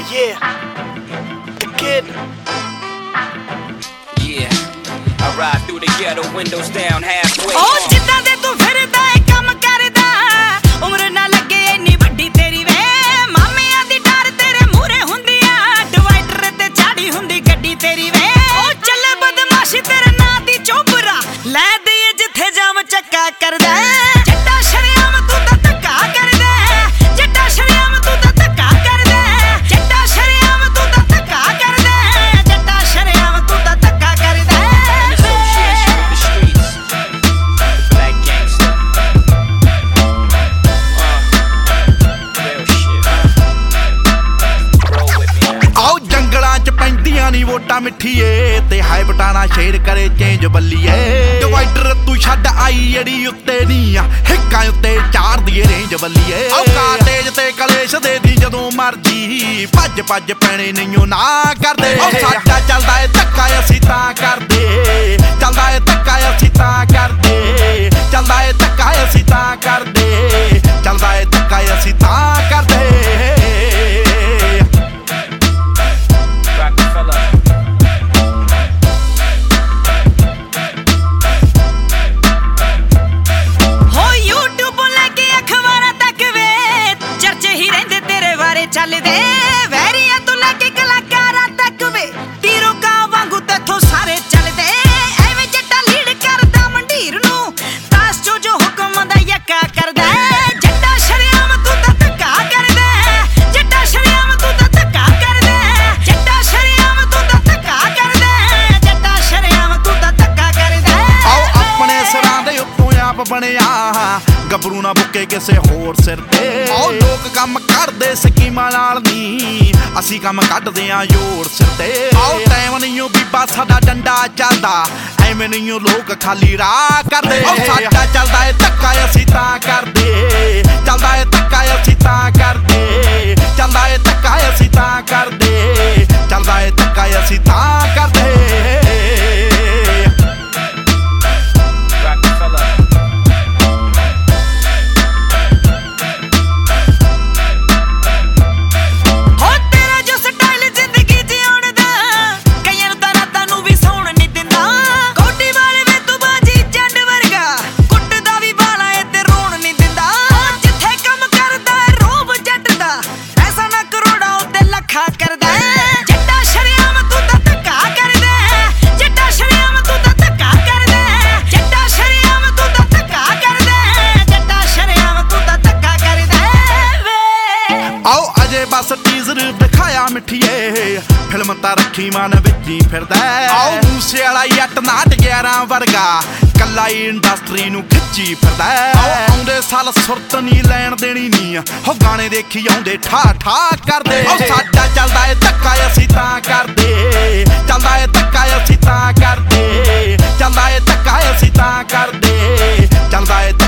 yeah, the kid. Yeah, I ride through the ghetto, windows down halfway. Oh, ਜਿੱਦਾਂ ਦੇ ਤੂੰ ਫਿਰਦਾ ਏ ਕੰਮ ਕਰਦਾ, ਉਮਰ ਨਾ ਲੱਗੇ ਇੰਨੀ ਵੱਡੀ ਤੇਰੀ ਵੇ। ਮਾਮਿਆਂ ਦੀ ਡਰ ਤੇਰੇ ਮੂਹਰੇ ਹੁੰਦੀ ਆ, ਡਿਵਾਈਡਰ ਤੇ ਚਾੜੀ ਹੁੰਦੀ ਗੱਡੀ ਤੇਰੀ ਵੇ। ਉਹ ਚੱਲੇ ਬਦਮਾਸ਼ੀ ਤੇਰੇ ਨਾਂ ਦੀ ਚੋਬਰਾ, ਲੈ ਦੇਈਏ ਜਿੱਥੇ ਜਾਮ ਚੱਕਾ ਕਰਦਾ। ਜੱਟਾ ਸ਼ਰਿਆਮ ਤੂੰ ਤਾਂ ਧੱਕਾ ਕਰਦਾ, ਜੱਟਾ ਸ਼ਰਿਆਮ ਤੂੰ ਤਾਂ ਧੱਕਾ ਕਰਦਾ, ਜੱਟਾ ਸ਼ਰਿਆਮ ਤੂੰ ਤਾਂ ਧੱਕਾ ਕਰਦਾ, ਜੱਟਾ ਸ਼ਰਿਆਮ ਤੂੰ ਤਾਂ ਧੱਕਾ ਕਰਦਾ। ਆਓ ਜੰਗਲਾਂ ਚ ਪੈਂਦੀਆਂ ਨੀ ਵੋਟਾਂ ਮਿੱਠੀਏ, ਤੇ ਹਾਏ ਬਟਾਣਾ ਸ਼ੇਰ ਕਰੇ ਚੇਂਜ ਬੱਲੀਏ। ਡਿਵਾਈਡਰ ਤੂੰ ਛੱਡ ਆਈ ਜਿਹੜੀ ਉੱਤੇ ਨੀ ਆ, ਹਿੱਕਾਂ ਉੱਤੇ ਚਾਰ ਦੀ ਰੇਂਜ ਬੱਲੀਏ। ਆਓ ਕਾਟੇਜ ਤੇ ਕਲੇਸ਼ ਦੇ ਦੀ ਜਦੋਂ ਮਰਜੀ, ਭੱਜ ਭੱਜ ਪੈਣੇ ਨਹੀਂਓ ਨਾ ਕਰਦੇ। ਉਹ ਸਾਡਾ ਚੱਲਦਾ ਏ ਧੱਕਾ ਅਸੀਂ ਤਾਂ ਕਰਦੇ, ਚੱਲਦਾ ਏ ਧੱਕਾ ਅਸੀਂ ਤਾਂ ਕਰਦੇ, ਚੱਲਦਾ ਏ ਧੱਕਾ ਅਸੀਂ ਤਾਂ ਕਰਦੇ, ਚੱਲਦਾ ਏ ਧੱਕਾ ਅਸੀਂ ਤਾਂ ਕਰਦੇ। ਚੱਲਦੇ ਵੈਰੀਆਂ ਤੋਂ ਲੈ ਕੇ ਕਲਾਕਾਰਾਂ ਤੱਕ ਵੇ, ਤੀਰੋ ਕਾਂ ਵਾਂਗੂ ਤੇਥੋਂ ਸਾਰੇ ਚੱਲਦੇ। ਐਵੇਂ ਜੱਟਾ ਲੀਡ ਕਰਦਾ ਮੰਡੀਰ ਨੂੰ, ਤਾਸ ਚੋ ਜੋ ਹੁਕਮ ਦਾ ਯੱਕਾ ਕਰਦਾ। ਜੱਟਾ ਸ਼ਰਿਆਮ ਤੂੰ ਤਾਂ ਧੱਕਾ ਕਰਦਾ, ਜੱਟਾ ਸ਼ਰਿਆਮ ਤੂੰ ਤਾਂ ਧੱਕਾ ਕਰਦਾ, ਜੱਟਾ ਸ਼ਰਿਆਮ ਤੂੰ ਤਾਂ ਧੱਕਾ ਕਰਦਾ, ਜੱਟਾ ਸ਼ਰਿਆਮ ਤੂੰ ਤਾਂ ਧੱਕਾ ਕਰਦਾ। ਆਓ ਆਪਣੇ ਸਿਰਾਂ ਦੇ ਉੱਤੋਂ ਆਪ ਬਣਿਆ, ਗੱਭਰੂ ਨਾ ਬੁੱਕੇ ਕਿਸੇ ਹੋਰ ਸਿਰ ਤੇ। ਆਓ ਲੋਕ ਕੰਮ ਕਰਦੇ ਸਕੀਮਾਂ ਨਾਲ ਨੀ, ਅਸੀਂ ਕੰਮ ਕੱਢਦੇ ਆਂ ਜ਼ੋਰ ਸਿਰ ਤੇ। ਆਓ ਟਾਈਮ ਨਹੀਂਓ ਬੀਬਾ ਸਾਡਾ ਡੰਡਾ ਚੱਲਦਾ, ਐਵੇਂ ਨਹੀਂਓ ਲੋਕ ਖਾਲੀ ਰਾਹ ਕਰਦੇ। ਆਓ ਸਾਡਾ ਚੱਲਦਾ ਏ ਧੱਕਾ ਅਸੀਂ ਤਾਂ ਕਰਦੇ, ਚੱਲਦਾ ਏ ਧੱਕਾ ਅਸੀਂ ਤਾਂ ਕਰਦੇ, ਚੱਲਦਾ ਏ ਧੱਕਾ ਅਸੀਂ ਤਾਂ ਕਰਦੇ, ਚੱਲਦਾ ਏ ਧੱਕਾ ਅਸੀਂ ਤਾਂ ਕਰਦੇ। ਕਰਦਾ ਜੱਟਾ ਸ਼ਰਿਆਮ ਤੂੰ ਤਾਂ ਧੱਕਾ ਕਰਦਾ, ਜੱਟਾ ਸ਼ਰਿਆਮ ਤੂੰ ਤਾਂ ਧੱਕਾ ਕਰਦਾ, ਜੱਟਾ ਸ਼ਰਿਆਮ ਤੂੰ ਤਾਂ ਧੱਕਾ ਕਰਦਾ, ਜੱਟਾ ਸ਼ਰਿਆਮ ਤੂੰ ਤਾਂ ਧੱਕਾ ਕਰਦਾ ਵੇ। ਆਓ ਅਜੇ ਬਸ ਟੀਜ਼ਰ ਦਿਖਾਇਆ ਮਿੱਠੀਏ, ਫਿਲਮ ਤਾਂ ਰੱਖੀ ਮਨ ਵਿੱਚ ਹੀ ਫਿਰਦਾ। ਆਓ ਮੂਸੇ ਵਾਲਾ ਜੱਟ ਨਾਟ 11 ਵਰਗਾ, ਕੱਲਾ ਹੀ ਇੰਡਸਟਰੀ ਨੂੰ ਖਿੱਚੀ ਫਿਰਦਾ। ਆਓ ਆਉਂਦੇ ਸਾਲ ਸੁਰਤ ਨੀ ਲੈਣ ਦੇਣੀ ਨੀ, ਹੋ ਗਾਣੇ ਦੇਖੀ ਆਉਂਦੇ ਠਾ ਠਾ ਕਰਦੇ। ਉਹ ਸਾਡਾ ਚੱਲਦਾ ਏ ਧੱਕਾ ਅਸੀਂ ਤਾਂ ਕਰਦੇ, ਚੱਲਦਾ ਏ ਧੱਕਾ ਅਸੀਂ ਤਾਂ ਕਰਦੇ, ਚੱਲਦਾ ਏ ਧੱਕਾ ਅਸੀਂ ਤਾਂ ਕਰਦੇ, ਚੱਲਦਾ ਏ